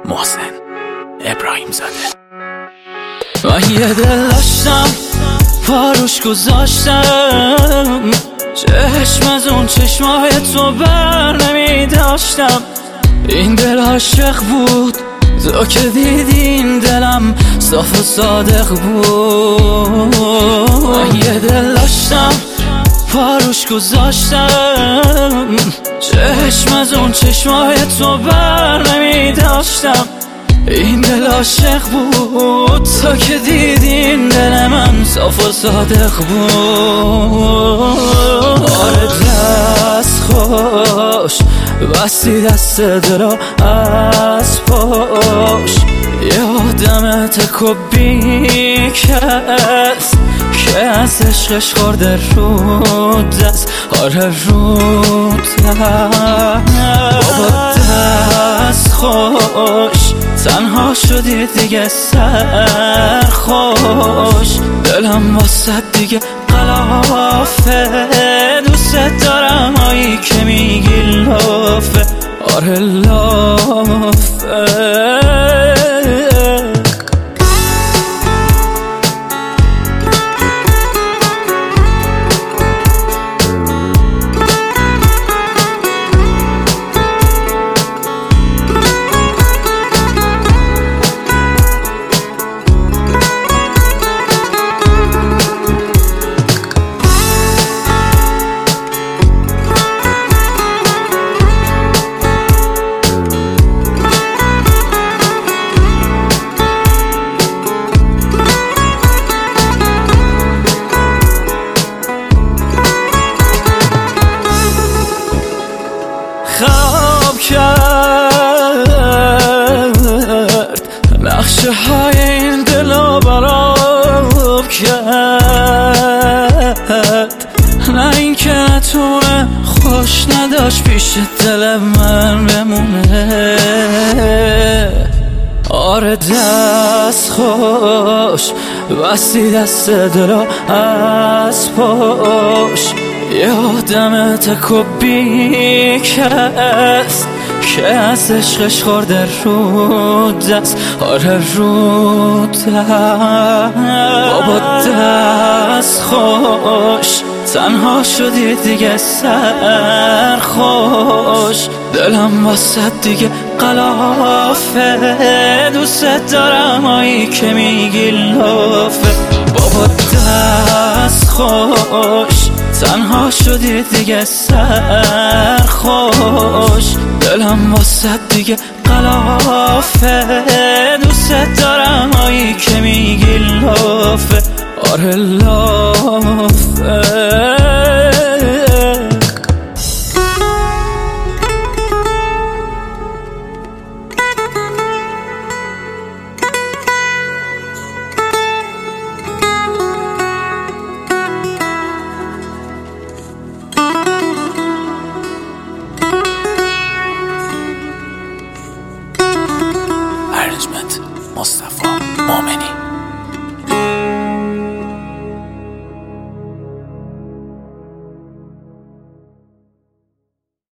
محسن ابراهیم زاده. من یه دل داشتم پاروش گذاشتم، چشم از اون چشمای تو بر نمی داشتم. این دل عاشق بود، تو که دیدین دلم صاف و صادق بود. من یه دل داشتم پاروش گذاشتم، چشم از اون چشمای تو بر نمی داشتم. این دل عاشق بود، تو که دیدین دل من صاف و صادق بود. آره دست خوش بستی دست دلو از پاش، یادم تکو بی کس که از عشقش خورده رو دست. آره رو بابا دست خوش، تنها شدی دیگه سرخوش. دلم واسه دیگه قلافه، دوست دارم هایی که میگی لافه. آره لافه. خواب کرد نقشه های این دلو براب کرد، نه این که نتونه خوش نداشت پیش دل من بمونه. آره دست خوش بستی دست دلو از پاش، یادم تکو بی کس که از عشقش خورده رو دست. آره رو دست بابا دست خوش، تنها شدی دیگه سرخوش. دلم واسه دیگه قلافه، دوست دارم هایی که میگی لافه. بابا دست خوش، تنها شدی دیگه سرخوش. دلم واسه دیگه قلافه، دوست دارم هایی که میگی لافه. آره لافه. مصطفی مومنی.